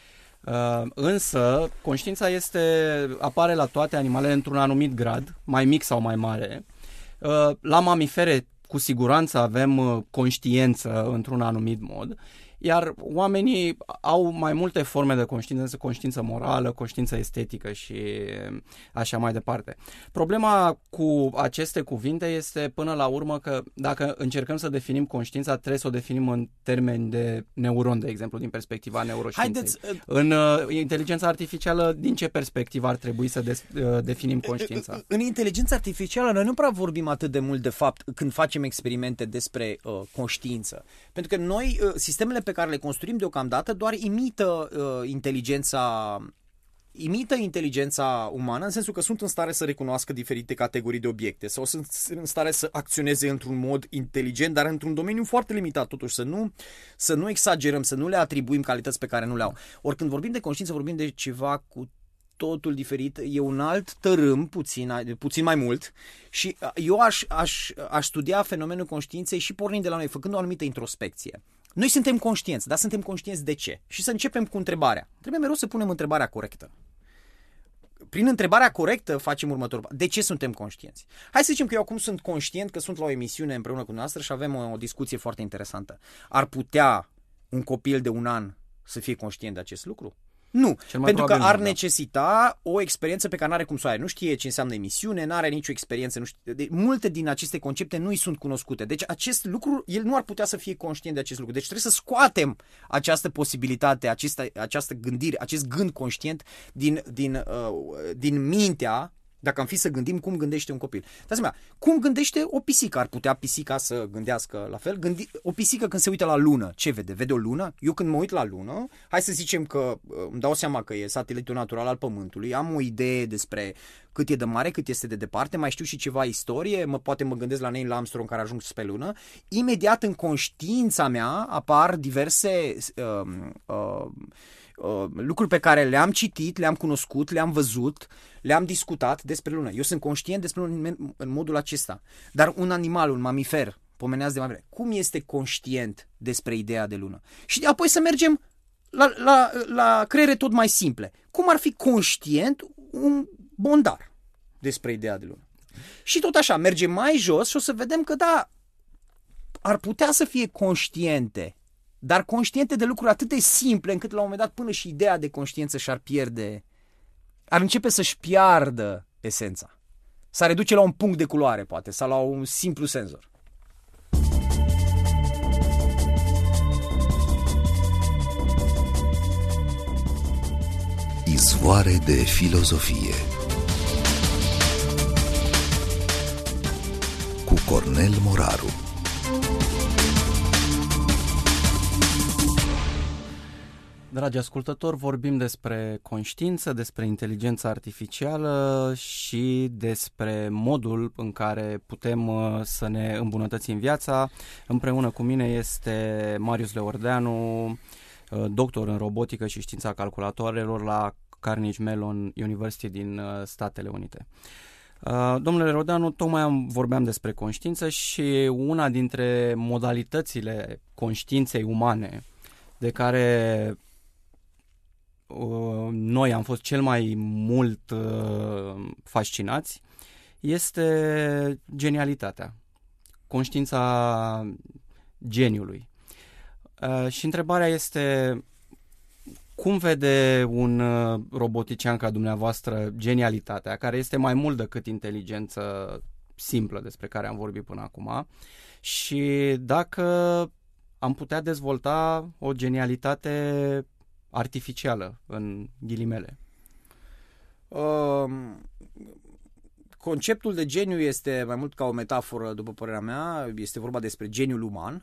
B: Însă, conștiința apare la toate animalele într-un anumit grad, mai mic sau mai mare. La mamifere, cu siguranță, avem conștiință într-un anumit mod, iar oamenii au mai multe forme de conștiință morală, conștiință estetică și așa mai departe. Problema cu aceste cuvinte este până la urmă că dacă încercăm să definim conștiința, trebuie să o definim în termeni de neuron, de exemplu, din perspectiva neuroștiinței. În inteligența artificială, din ce perspectivă ar trebui să definim conștiința?
C: În inteligența artificială noi nu prea vorbim atât de mult, de fapt, când facem experimente despre conștiință. Pentru că noi, sistemele pe care le construim deocamdată doar imită imită inteligența umană în sensul că sunt în stare să recunoască diferite categorii de obiecte sau sunt în stare să acționeze într-un mod inteligent, dar într-un domeniu foarte limitat, totuși să nu exagerăm, să nu le atribuim calități pe care nu le au. Ori când vorbim de conștiință, vorbim de ceva cu totul diferit, e un alt tărâm, puțin mai mult, și eu aș studia fenomenul conștiinței și pornind de la noi, făcând o anumită introspecție. Noi suntem conștienți, dar suntem conștienți de ce? Și să începem cu întrebarea. Trebuie mereu să punem întrebarea corectă. Prin întrebarea corectă facem următorul. De ce suntem conștienți? Hai să zicem că eu acum sunt conștient că sunt la o emisiune împreună cu noastră și avem o discuție foarte interesantă. Ar putea un copil de 1 an să fie conștient de acest lucru? Nu, pentru că ar necesita o experiență pe care n-are cum să o ai. Nu știe ce înseamnă emisiune, n-are nicio experiență. Multe din aceste concepte nu îi sunt cunoscute. Deci acest lucru, el nu ar putea să fie conștient de acest lucru. Deci trebuie să scoatem această posibilitate, această gândire, acest gând conștient din mintea. Dacă am fi să gândim cum gândește un copil. Dați seama, cum gândește o pisică? Ar putea pisica să gândească la fel? O pisică când se uită la lună, ce vede? Vede o lună? Eu când mă uit la lună, hai să zicem că îmi dau seama că e satelitul natural al Pământului, am o idee despre cât e de mare, cât este de departe, mai știu și ceva istorie, poate mă gândesc la Neil Armstrong care a ajuns pe lună. Imediat în conștiința mea apar diverse lucruri pe care le-am citit, le-am cunoscut, le-am văzut, le-am discutat despre lună. Eu sunt conștient despre lună în modul acesta. Dar un animal, un mamifer, pomeneați de mamifer, cum este conștient despre ideea de lună? Și apoi să mergem la creiere tot mai simple. Cum ar fi conștient un bondar despre ideea de lună? Și tot așa, mergem mai jos și o să vedem că da, ar putea să fie conștiente, dar conștiente de lucruri atât de simple încât la un moment dat până și ideea de conștiință ar începe să-și piardă esența. S-ar reduce la un punct de culoare, poate, sau la un simplu senzor.
A: Izvoare de filozofie cu Cornel Moraru.
B: Dragi ascultători, vorbim despre conștiință, despre inteligența artificială și despre modul în care putem să ne îmbunătățim viața. Împreună cu mine este Marius Leordeanu, doctor în robotică și știința calculatoarelor la Carnegie Mellon University din Statele Unite. Domnule Leordeanu, tocmai vorbeam despre conștiință și una dintre modalitățile conștiinței umane de care noi am fost cel mai mult fascinați este genialitatea, conștiința geniului. Și întrebarea este, cum vede un robotician ca dumneavoastră genialitatea, care este mai mult decât inteligență simplă despre care am vorbit până acum, și dacă am putea dezvolta o genialitate artificială, în ghilimele?
C: Conceptul de geniu este mai mult ca o metaforă, după părerea mea. Este vorba despre geniul uman,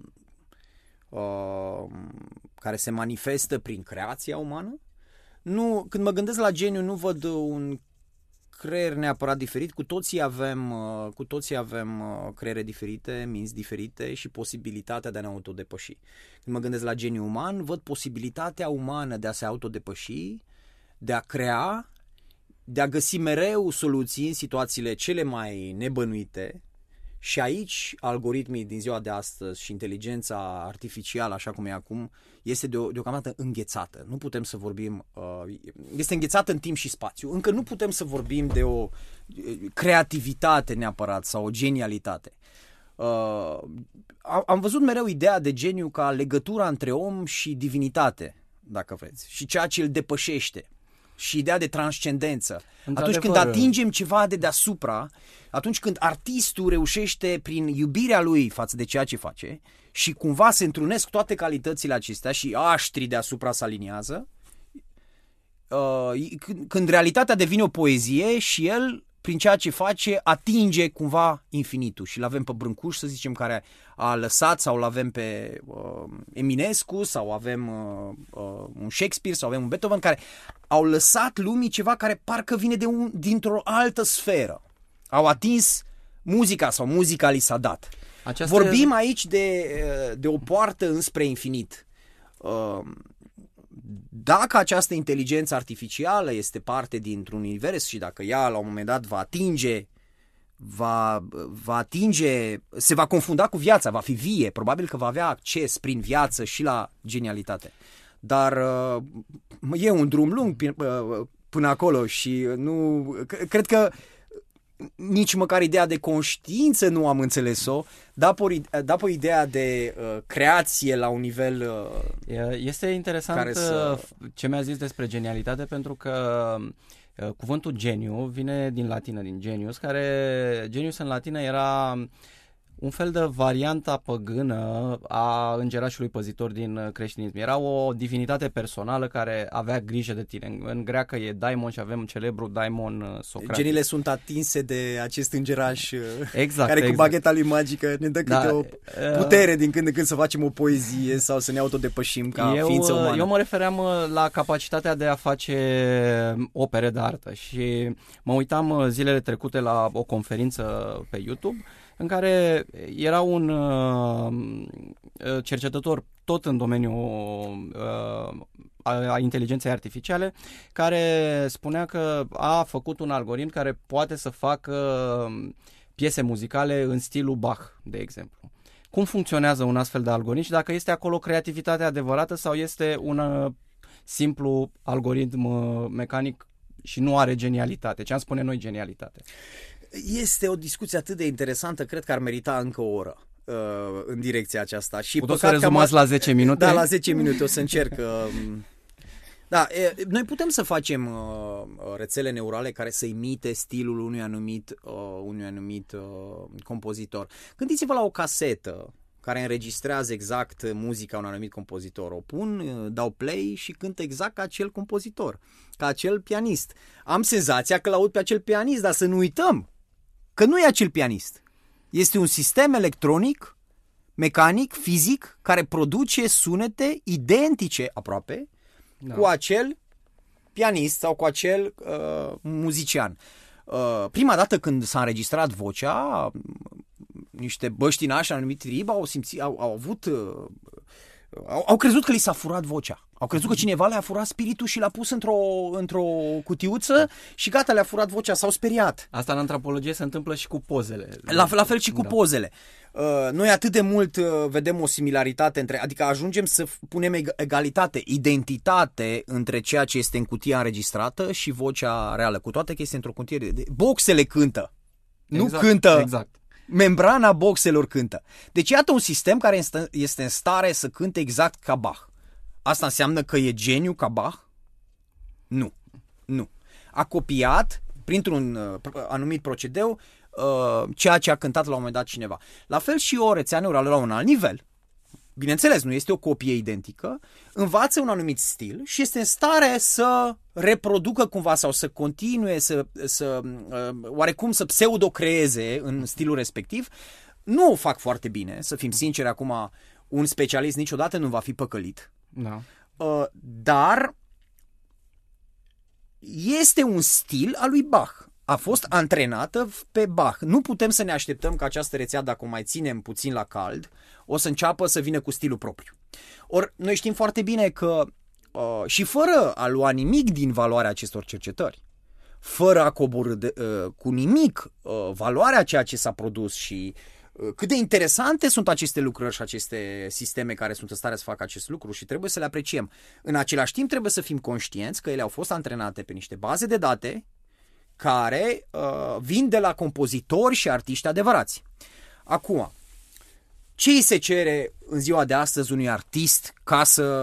C: care se manifestă prin creația umană. Când mă gândesc la geniu, nu văd un creier neapărat diferit. Cu toții avem creiere diferite, minți diferite și posibilitatea de a ne autodepăși. Când mă gândesc la geniul uman, văd posibilitatea umană de a se autodepăși, de a crea, de a găsi mereu soluții în situațiile cele mai nebănuite. Și aici algoritmii din ziua de astăzi și inteligența artificială, așa cum e acum, este deocamdată înghețată. Nu putem să vorbim, este înghețată în timp și spațiu. Încă nu putem să vorbim de o creativitate neapărat sau o genialitate. Am văzut mereu ideea de geniu ca legătura între om și divinitate, dacă vreți, și ceea ce îl depășește. Și ideea de transcendență. Atunci când atingem ceva de deasupra, atunci când artistul reușește prin iubirea lui față de ceea ce face și cumva se întrunesc toate calitățile acestea și aștrii deasupra se aliniază, când realitatea devine o poezie și el, prin ceea ce face, atinge cumva infinitul. Și l-avem pe Brâncuș, să zicem, care a lăsat, sau l-avem pe Eminescu, sau avem un Shakespeare, sau avem un Beethoven, care au lăsat lumii ceva care parcă vine dintr-o altă sferă. Au atins muzica sau muzica li s-a dat. Vorbim aici de o poartă înspre infinit. Dacă această inteligență artificială este parte dintr-un univers și dacă ea la un moment dat va atinge, se va confunda cu viața, va fi vie, probabil că va avea acces prin viață și la genialitate. Dar e un drum lung până acolo și nu cred că nici măcar ideea de conștiință nu am înțeles-o, dar pe ideea de creație la un nivel
B: Este interesant ce mi-a zis despre genialitate, pentru că cuvântul geniu vine din latină, din genius, care genius în latină era un fel de varianta păgână a îngerașului păzitor din creștinism. Era o divinitate personală care avea grijă de tine. În greacă e daimon și avem celebrul daimon Socrate.
C: Genile sunt atinse de acest îngeraș care cu bagheta lui magică ne dă câte o putere din când în când să facem o poezie sau să ne autodepășim ca ființă umană.
B: Eu mă refeream la capacitatea de a face opere de artă și mă uitam zilele trecute la o conferință pe YouTube în care era un cercetător tot în domeniul a inteligenței artificiale, care spunea că a făcut un algoritm care poate să facă piese muzicale în stilul Bach, de exemplu. Cum funcționează un astfel de algoritm și dacă este acolo creativitatea adevărată sau este un simplu algoritm mecanic și nu are genialitate? Ce am spune noi genialitate?
C: Este o discuție atât de interesantă, cred că ar merita încă o oră în direcția aceasta. Și
B: puteți să rezumați la 10 minute?
C: Da, la 10 minute o să încerc. Da, noi putem să facem rețele neurale care să imite stilul unui anumit compozitor. Gândiți-vă la o casetă care înregistrează exact muzica unui anumit compozitor. O pun, dau play și cânt exact ca acel compozitor, ca acel pianist. Am senzația că l-aud pe acel pianist, dar să nu uităm că nu e acel pianist. Este un sistem electronic, mecanic, fizic, care produce sunete identice aproape cu acel pianist sau cu acel muzician. Prima dată când s-a înregistrat vocea, niște băștinași anumit trib au crezut că li s-a furat vocea. Au crezut că cineva le-a furat spiritul și l-a pus într-o cutiuță și gata, le-a furat vocea, s-au speriat.
B: Asta în antropologie se întâmplă și cu pozele.
C: La fel și cu pozele. Noi atât de mult vedem o similaritate adică ajungem să punem egalitate, identitate între ceea ce este în cutia înregistrată și vocea reală, cu toate că este într-o cutie boxele cântă. Nu cântă.
B: Exact.
C: Membrana boxelor cântă. Deci iată un sistem care este în stare să cânte exact ca Bach. Asta înseamnă că e geniu ca Bach? Nu. A copiat, printr-un anumit procedeu, ceea ce a cântat la un moment dat cineva. La fel și o rețea neurală la un alt nivel. Bineînțeles, nu este o copie identică, învață un anumit stil și este în stare să reproducă cumva sau să continue, oarecum să pseudo-creeze în stilul respectiv. Nu o fac foarte bine, să fim sinceri acum, un specialist niciodată nu va fi păcălit.
B: Da.
C: Dar este un stil al lui Bach. A fost antrenată pe Bach. Nu putem să ne așteptăm că această rețea, dacă o mai ținem puțin la cald, o să înceapă să vină cu stilul propriu. Ori noi știm foarte bine că și fără a lua nimic din valoarea acestor cercetări, fără a coborî cu nimic valoarea ceea ce s-a produs și cât de interesante sunt aceste lucrări și aceste sisteme care sunt în stare să facă acest lucru și trebuie să le apreciem. În același timp trebuie să fim conștienți că ele au fost antrenate pe niște baze de date care vin de la compozitori și artiști adevărați. Acum, ce îi se cere în ziua de astăzi unui artist ca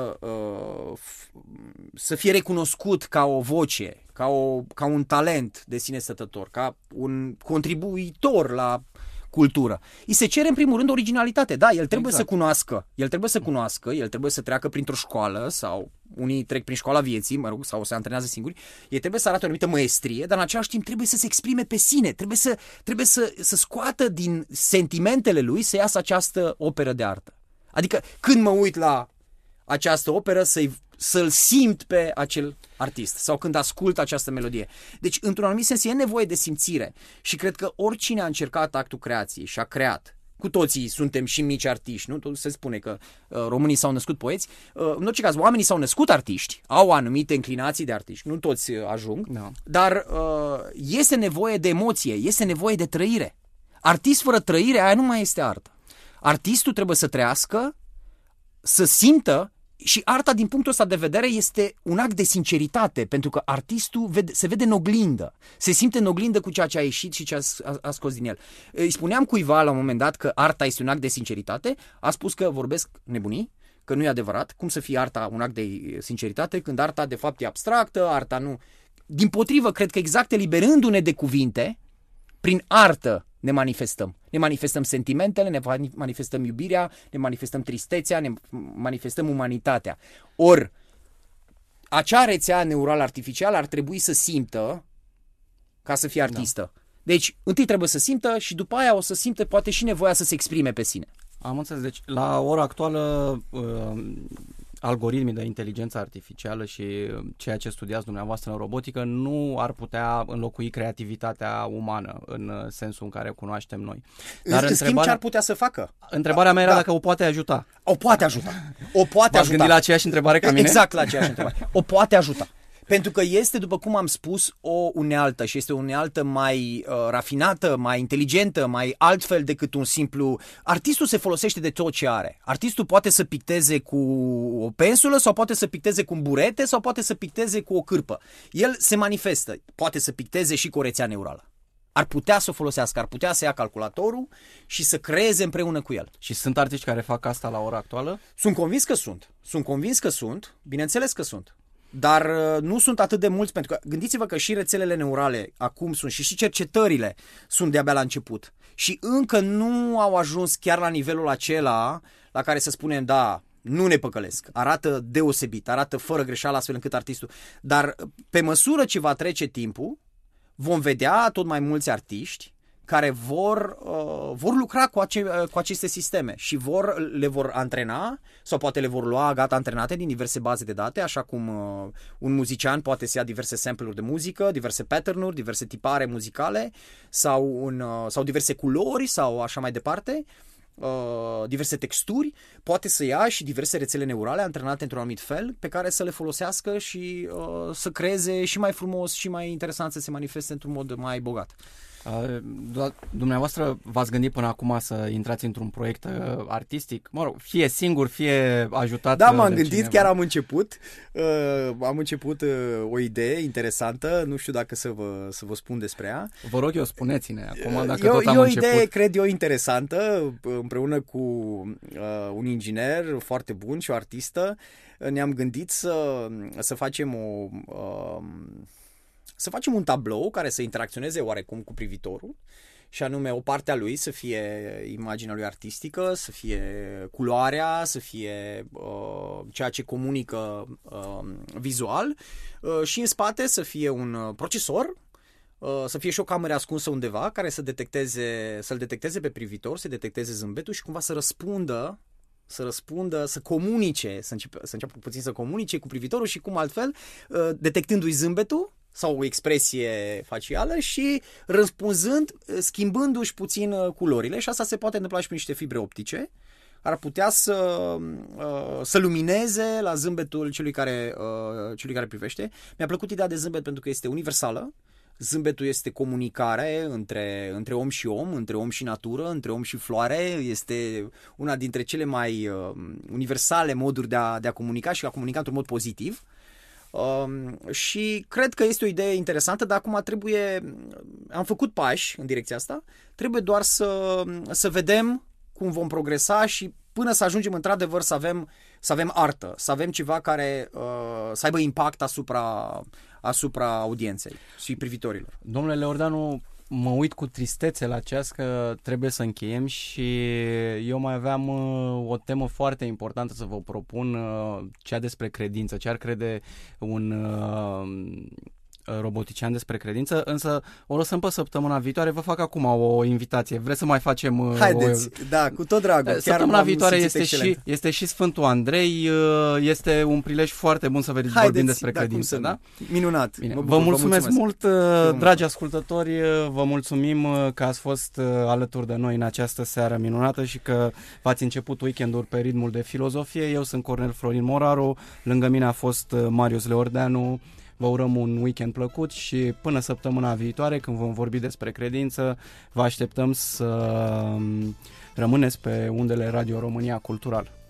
C: să fie recunoscut ca o voce, ca un talent de sine stătător, ca un contribuitor la cultură? Îi se cere în primul rând originalitate. Da, el trebuie să cunoască, el trebuie să treacă printr-o școală sau unii trec prin școala vieții, sau se antrenează singuri. Ei trebuie să arate o anumită măestrie, dar în același timp trebuie să se exprime pe sine, trebuie să scoată din sentimentele lui să iasă această operă de artă. Adică când mă uit la această operă să-l simt pe acel artist sau când ascult această melodie. Deci, într-un anumit sens, e nevoie de simțire și cred că oricine a încercat actul creației și a creat, cu toții suntem și mici artiști, nu? Tot se spune că românii s-au născut poeți. În orice caz, oamenii s-au născut artiști, au anumite inclinații de artiști, nu toți ajung, dar este nevoie de emoție, este nevoie de trăire. Artist fără trăire, aia nu mai este artă. Artistul trebuie să trăiască, să simtă. Și arta, din punctul ăsta de vedere, este un act de sinceritate, pentru că artistul se vede în oglindă, se simte în oglindă cu ceea ce a ieșit și ce a scos din el. Îi spuneam cuiva la un moment dat că arta este un act de sinceritate, a spus că vorbesc nebunii, că nu e adevărat, cum să fie arta un act de sinceritate, când arta de fapt e abstractă, arta nu... Dimpotrivă, cred că exact eliberându-ne de cuvinte, prin artă ne manifestăm. Ne manifestăm sentimentele, ne manifestăm iubirea, ne manifestăm tristețea, ne manifestăm umanitatea. Ori, acea rețea neurală artificială ar trebui să simtă ca să fie artistă. Da. Deci, întâi trebuie să simtă și după aia o să simte poate și nevoia să se exprime pe sine.
B: Am înțeles. Deci, la ora actuală, algoritmii de inteligență artificială și ceea ce studiați dumneavoastră în robotică nu ar putea înlocui creativitatea umană în sensul în care o cunoaștem noi.
C: Dar în schimb, ce ar putea să facă?
B: Întrebarea mea era dacă o poate ajuta.
C: O poate ajuta. O poate ajuta.
B: M-ați gândit la aceeași întrebare ca mine?
C: Exact la aceeași întrebare. O poate ajuta. Pentru că este, după cum am spus, o unealtă și este o unealtă mai rafinată, mai inteligentă, mai altfel decât un simplu... Artistul se folosește de tot ce are. Artistul poate să picteze cu o pensulă sau poate să picteze cu un burete sau poate să picteze cu o cârpă. El se manifestă. Poate să picteze și cu o rețea neurală. Ar putea să o folosească, ar putea să ia calculatorul și să creeze împreună cu el.
B: Și sunt artiști care fac asta la ora actuală?
C: Sunt convins că sunt. Sunt convins că sunt. Bineînțeles că sunt. Dar nu sunt atât de mulți, pentru că gândiți-vă că și rețelele neurale acum sunt și cercetările sunt de-abia la început. Și încă nu au ajuns chiar la nivelul acela la care să spunem, da, nu ne păcălesc, arată deosebit, arată fără greșeală astfel încât artistul... Dar pe măsură ce va trece timpul, vom vedea tot mai mulți artiști care vor lucra cu aceste sisteme și le vor antrena sau poate le vor lua gata antrenate din diverse baze de date, așa cum un muzician poate să ia diverse sample-uri de muzică, diverse pattern-uri, diverse tipare muzicale sau diverse culori sau așa mai departe, diverse texturi, poate să ia și diverse rețele neurale antrenate într-un anumit fel pe care să le folosească și să creeze și mai frumos și mai interesant, să se manifeste într-un mod mai bogat.
B: Dumneavoastră v-ați gândit până acum să intrați într-un proiect artistic? Mă rog, fie singur, fie ajutat.
C: Da, m-am gândit, cineva. Chiar am început. Am început o idee interesantă, nu știu dacă să vă spun despre ea.
B: Vă rog eu, spuneți-ne acum dacă tot am început.
C: E o idee, cred eu, interesantă, împreună cu un inginer foarte bun și o artistă. Ne-am gândit să facem să facem un tablou care să interacționeze oarecum cu privitorul și anume o parte a lui să fie imaginea lui artistică, să fie culoarea, să fie ceea ce comunică vizual și în spate să fie un procesor, să fie și o cameră ascunsă undeva care să-l detecteze pe privitor, să detecteze zâmbetul și cumva să răspundă, să comunice, să înceapă puțin să comunice cu privitorul și cum altfel, detectându-i zâmbetul sau o expresie facială și răspunzând, schimbându-și puțin culorile și asta se poate întâmpla și prin niște fibre optice, ar putea să lumineze la zâmbetul celui care privește. Mi-a plăcut ideea de zâmbet pentru că este universală. Zâmbetul este comunicare între om și om, între om și natură, între om și floare. Este una dintre cele mai universale moduri de a comunica și a comunica într-un mod pozitiv. Și cred că este o idee interesantă, dar acum am făcut pași în direcția asta, trebuie doar să vedem cum vom progresa și până să ajungem într-adevăr să avem artă, să avem ceva care să aibă impact asupra audienței și privitorilor.
B: Domnule Leordanu, mă uit cu tristețe la ceas că trebuie să încheiem și eu mai aveam o temă foarte importantă să vă propun, cea despre credință. Ce ar crede un robotician despre credință, însă o lăsăm pe săptămâna viitoare. Vă fac acum o invitație. Vreți să mai facem...
C: Haideți, da, cu tot dragul.
B: Săptămâna viitoare este și Sfântul Andrei, este un prilej foarte bun să vorbim despre credință. Da?
C: Minunat.
B: Bine, vă mulțumesc mult, dragi ascultători, vă mulțumim că ați fost alături de noi în această seară minunată și că v-ați început weekendul pe ritmul de filozofie. Eu sunt Cornel Florin Moraru, lângă mine a fost Marius Leordeanu. Vă urăm un weekend plăcut și până săptămâna viitoare, când vom vorbi despre credință, vă așteptăm să rămâneți pe undele Radio România Cultural.